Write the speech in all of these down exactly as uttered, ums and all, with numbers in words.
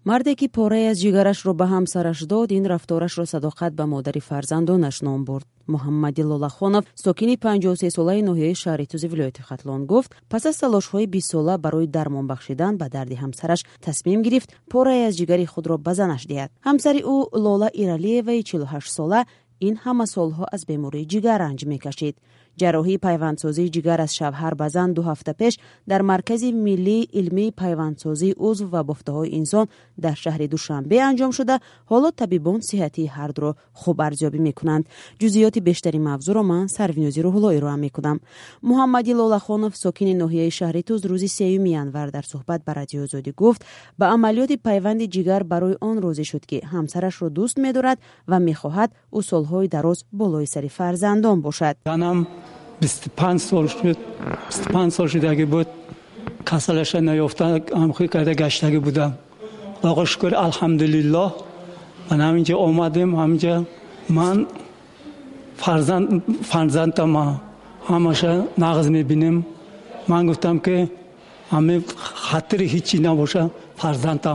مردی که پاره از جگرش رو به همسرش داد، این رفتارش رو صداقت به مادر فرزندانش نام برد. محمد لولاخونов ساکن پنجاه و سه ساله ناحیه شهر توزی ولایت ختلان گفت پس از تلاش‌های بیست ساله برای درمان بخشیدن به درد همسرش تصمیم گرفت پاره از جگر خود را به زنش دهد. همسر او لولا ایرالیوی چهل و هشت ساله این همه سالها از بیماری جگر رنج می‌کشید. جراحی پیوندسازی جگر از شوهر به زن دو هفته پیش در مرکز ملی علمی پیوندسازی عضو و بافته‌های انسان در شهر دوشنبه انجام شده. حالا طبیبان صحتی هر دو را خوب ارزیابی میکنند. جزئیات بیشتری موضوع را من سروینوزی روح‌اللهی رو هم میکنم. محمد لولاخونov ساکن ناحیه شهر توز روز سوم ینور در صحبت با رادیو آزادی گفت به عملیات پیوند جگر برای آن راضی شد که همسرش را دوست می‌دارد و می‌خواهد او سال‌های دراز بالای سر فرزندان باشد. بیست و پنج سال شد بیست و پنج سال شده بود کسلش نیافتن امخی کرده گشتگی بودم. آقا شکر الحمدلله من همینجا آمدیم. همینجا من فرزند فرزندم ما همشه نغز میبینیم. من گفتم که همه خاطر هیچی نباشه فرزندم.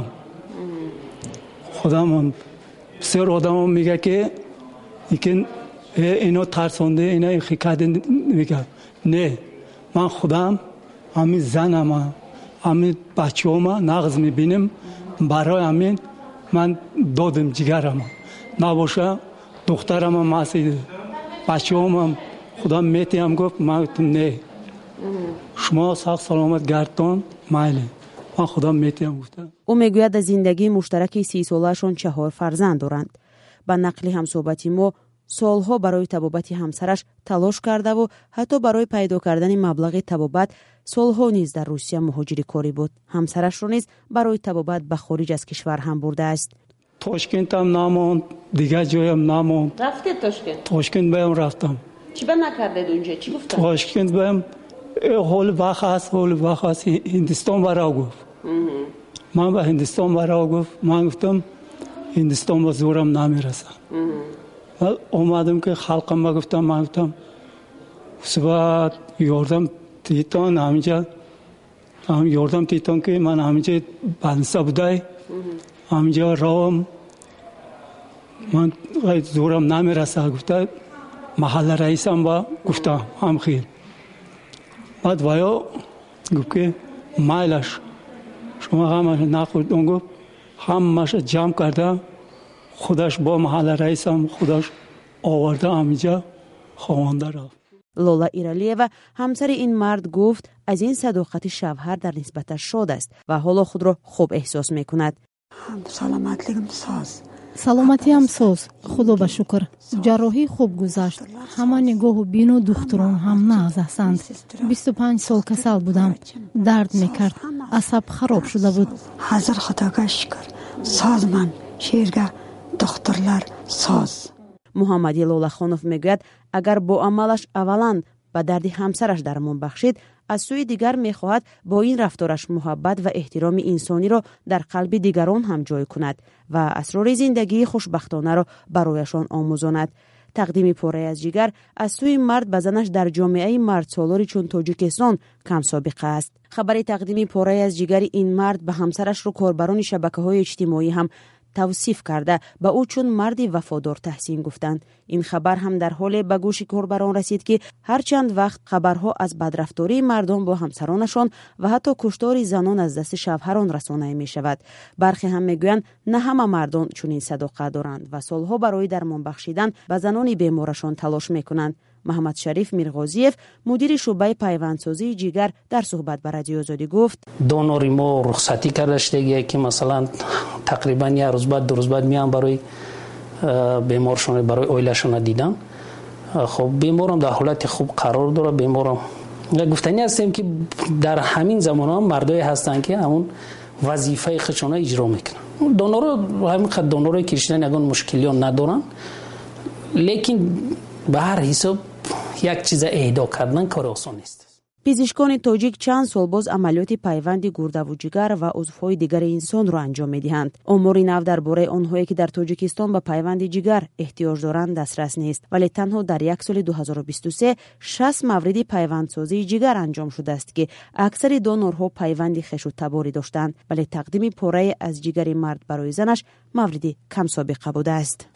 خودم بسیار آدم میگه که یکی اینو ترسونده اینو خیکده میگه نه من خودم همین زنم همین بچه هم نغز میبینیم برای همین من دادم جگرم نباشه دخترم هم مسیده بچه هم خودم میتیم گفت من گفتم نه شما ساق سلامت گردان مایلی من خودم میتیم گفتم. او میگوید از زندگی مشترک سی سالهشون چهار فرزند دارند. با نقل همصحبتی ما سالها برای طبابت همسرش تلاش کرده و حتی برای پیدا کردن مبلغ طبابت سالها نیز در روسیه مهاجر کاری بود. همسرش رو نیز برای طبابت به خارج از کشور هم برده است. تاشکند هم نموند، دیگه جایم نموند. رفته تاشکند؟ تاشکند بایم رفتم. چی به نکرده اونجا؟ چی گفتن؟ تاشکند بایم حال وقت هست حال وقت هست هندستان برای گفت. من به هندستان برای گفت. من گفتم هندستان با زورم نمیرسه. اومدم که خلقم ما گفتم من گفتم سبات یاردم تیتان همینجا هم یاردم تیتان که من همینجا بنسا بودای همینجا راهم من زورم نمیرسه گفته محل رئیسم با گفتم هم خیل بعد ویا گفت که مایلش شما همش نخورد اون گفت همش جمع کرده خودش با محل رئیسم خودش آورده همینجا خوانده رفت. لولا ایرالیوه همسر این مرد گفت از این صداقت شوهر در نسبتش شاد است و حالا خود را خوب احساس میکند. سلامتیم ساز سلامتی هم ساز خدا به شکر. جراحی خوب گذشت. همه نگاه و بین و دختران هم نغز هستند. بیست و پنج سال کسل بودم. درد میکرد. عصب خراب شده بود. حاضر خداگاه شکر ساز من شیرگه دخترلر ساز. محمد لولاخونov میگوید اگر با عملش اولا به درد همسرش درمان بخشید، از سوی دیگر میخواهد با این رفتارش محبت و احترام انسانی را در قلب دیگران هم جای کند و اسرار زندگی خوشبختانه را برایشان آموزاند. تقدیم پاره از جگر از سوی مرد به زنش در جامعه مرد سالاری چون تاجیکستان کم سابقه است. خبر تقدیم پاره از جگر این مرد به همسرش رو کاربران شبکه‌های اجتماعی هم توصیف کرده به او چون مردی وفادار تحسین گفتند. این خبر هم در حال به گوش کاربران رسید که هر چند وقت خبرها از بدرفتاری مردان با همسرانشان و حتی کشتار زنان از دست شوهران رسانه می شود. برخی هم میگویند نه همه مردان چنین صداقت دارند و سالها برای درمان بخشیدن به زنان بیمارشان تلاش میکنند. محمد شریف میرغازیف مدیر شعبه پیوندسازی جگر در صحبت با رادیو آزادی گفت دونوری ما رخصتی کرده شده که مثلا تقریبا یک روز بعد دو روز بعد میان برای بیمارشون برای اویلشون دیدن. خب بیمارم در حالت خوب قرار داره. بیمارم گفتنی هستیم که در همین زمان هم مردای هستن که همون وظیفه خودشون اجرا میکنن. دونورا همین خد دونورای کشیدن یگان مشکلی ندارن، لیکن به هر حساب یک چیز اهدا کردن کار آسان نیست. پزشکان تاجیک چند سال باز عملیات پیوند گرده و جگر و عضوهای دیگر انسان را انجام می‌دهند. آمار نو درباره آنهایی که در تاجیکستان به پیوند جگر احتیاج دارند دسترس نیست، ولی تنها در یک سال دو هزار و بیست و سه شصت مورد پیوندسازی جگر انجام شده است که اکثر دونورها پیوند خویش و تباری داشتند، ولی تقدیم پاره از جگر مرد برای زنش مورد کم سابقه بوده است.